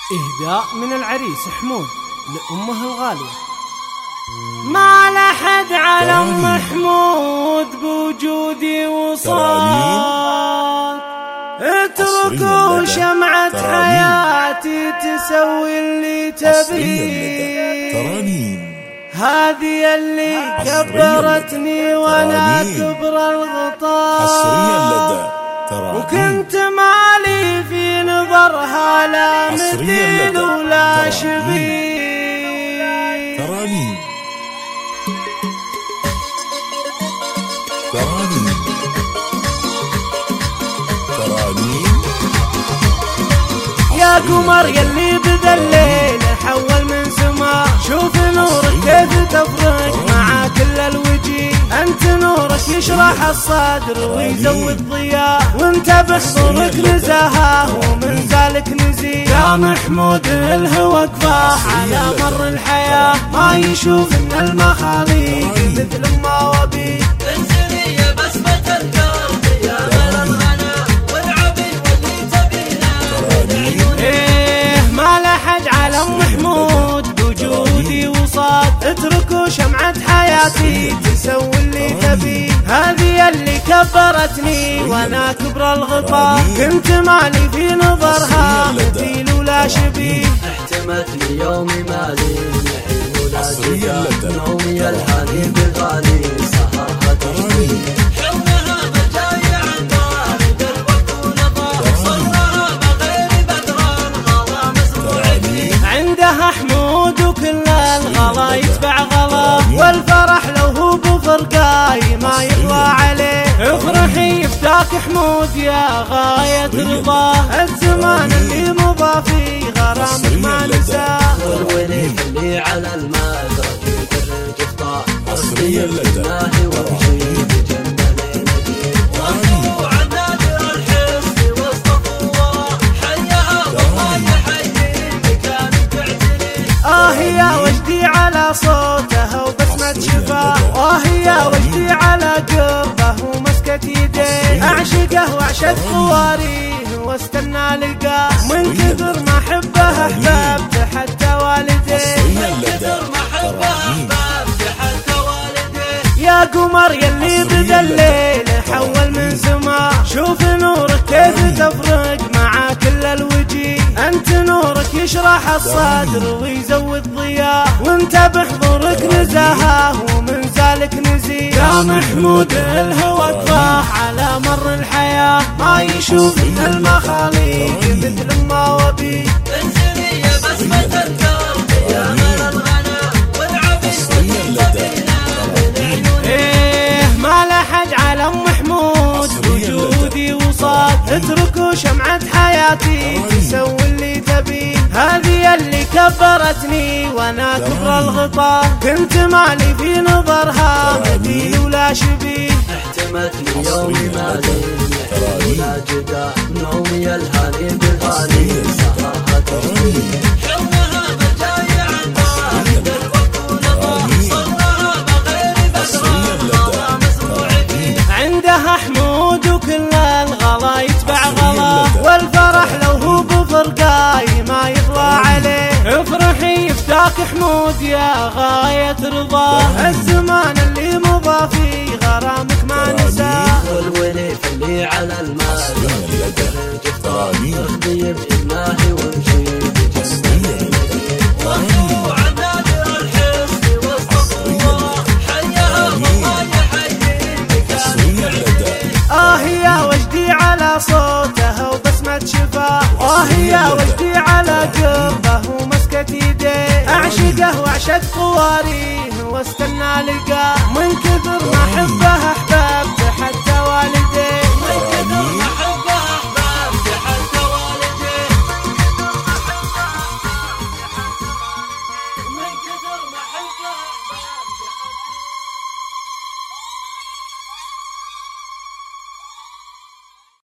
إهداء من العريس حمود لأمه الغالية. ما لحد على أم حمود بوجودي وصال، اتركوا شمعة حياتي تسوي اللي تبيه. هذه اللي كبرتني وانا كبر الغطاء، وكنت مالي في نظرها لا مثيل ولا شبيه. يا قمر يلي بدا الليل حول من سما، شوف نورك كيف تفرق مع كل الوجيه. انت نورك يشرح الصدر ويزود ضياء، وانت بحضورك نزاهه ومن ذلك نزيه. يا محمود الهوى كفاح على مر الحياه، ما يشوف ان المخاليق مثل ما وبيه. انزلي يا بسمة القلب يا غلا الغنى والعبي واللي تبينا. ما لحد على ام حمود بوجودي وصاد، اتركوا شمعة حياتي تسوي اللي تبيه. هذه اللي كبرتني وانا كبر الغطاء، كنت مالي في نظرها مثيل ولا شبيه. احتمتني يومي مالي نحيل ولا جدا، نومي الحالي بغالي سهرها تشبيه. حولها مجايع الطارد الوقت ونظر، صرها بغير بدران غلا مزروعي. عندها حمود وكل الغلا يتبع غلا، والفرح لو هو بفرقاي ما يغلى عليه. افرحي يفتاك حمود يا غاية رضاه، الزمان اللي مضى في غرامك ما نساه. والولي اللي على المدرج يدرج افطار، اصلي الناهي وامشي بجنة ليلتي. وانتو عن نادر الحصن وسط الثورة، حيها والله يحيي مكانك اعتني. يا وجدي على صوتها وبسمة شفاه، يا وجدي على قربه ومسكة يديه. اعشقه واعشق خواريه واستنى لقاه، من كثر ما حبه احببت حتى والديه. من كثر ما حبه احببت حتى والديه. يا قمر يلي بدا الليل حول من سما، شوف نورك كيف تفرق مع كل الوجيه. انت نورك يشرح الصدر ويزود ضياء، وانت بحضورك نزاهه ومن ذلك نزيه. يا محمود الهوى كفاح على مر الحياه، ما يشوف ان المخاليق مثل ما وبيه. انزلي يا بسمة القلب يا غلا الغنى والعبي واللي تبينا من عيوني. ما لحد على ام حمود بوجودي وصاد، اتركوا شمعة حياتي تسوي اللي تبيه. هذه اللي كبرتني وانا كبر الغطاء، كنت مالي في نظرها مثيل ولا شبيه. احتمتني يومي مالي نحيل ولا جدا، نومي الهاني بغالي سهرها تشبيه. حولها مجايع الطارد الوقت ونظر، صرها بغير بدران غلا مزروعي. عندها حمود وكل الغلا يتبع غلا، والفرح لو هو بفرقاي ما يغلى عليه. افرحي يفتاك حمود يا غاية رضاه، الزمان اللي مضى في غرامك ما نساه. والولي اللي على المدرج يدرج افطار، اخذي بإناهي وامشي بجنة ليلتي. وانتو عن نادر الحصن وسط الثورة، حيها والله يحيي مكانك اعتني. يا وجدي على صوتها وبسمة شفاه، يا وجدي على قربه ومسكة يديه. اعشقه واعشق خواريه واستنى لقاه، من كثر ما حبه احبه